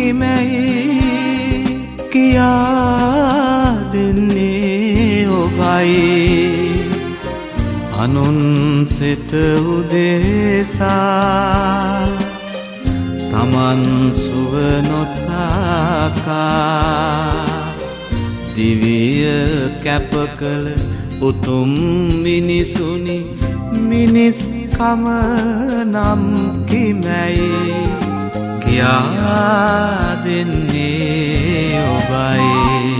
කිමැයි කියා දෙන්නේ ඔබයි අනුන් සිත උදෙසා තමන් සුව නොතකා දිවිය කැප කළ උතුම් මිනිසුනි මිනිස්කම නම් කිමැයි කියා දෙන්නේ ඔබයි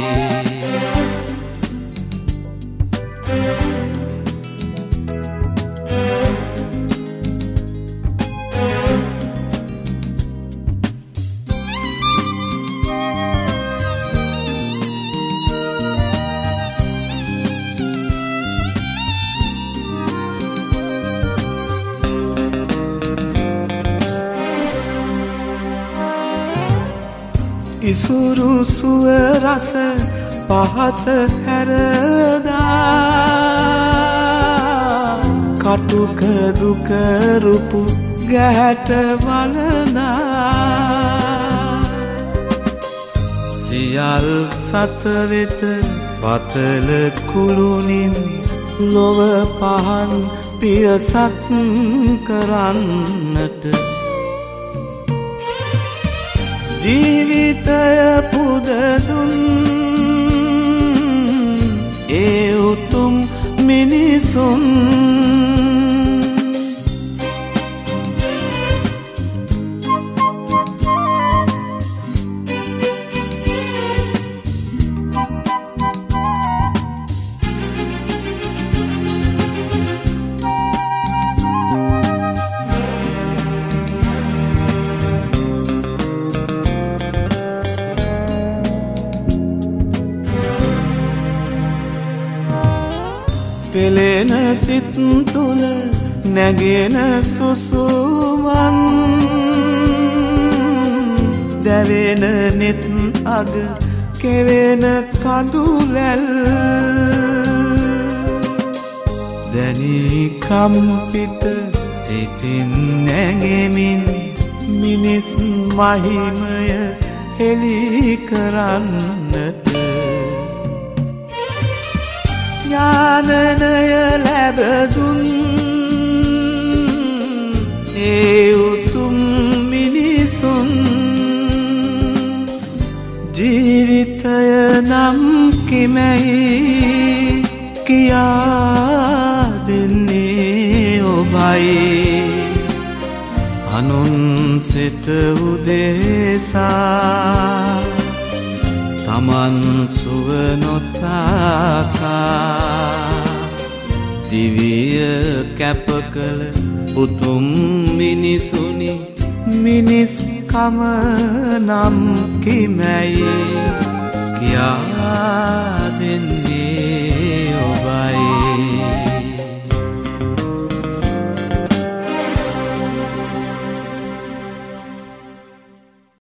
ඉසුරු සුව රස පහස හැරදා කටුක දුක රුපු ගැහැට වලනා සියල් සත වෙත පතල කුළුණින් ලොව පහන් පියසත් කරන්නට ජීවිතය පුදදුන් ඒ උතුම් මිනිසුන් පෙළෙන සිත් තුල නැගෙන සුසුමන් දැවෙන නෙත් අග කෙවෙන කඳුලැල් දැනී කම්පිත සිතින් නැගෙමින් මිනිස් මහිමය හෙළි කරන්නට ඥානනය ලැබදුන් ඒ උතුම් මිනිසුන් ජීවිතය නම් කිමැයි කියා දෙන්නේ ඔබයි අනුන් සිත උදෙසා තමන් සුව නොතකා දිවිය කැප කළ උතුම් මිනිසුනි මිනිස්කම නම් කිමැයි කියා දෙන්නේ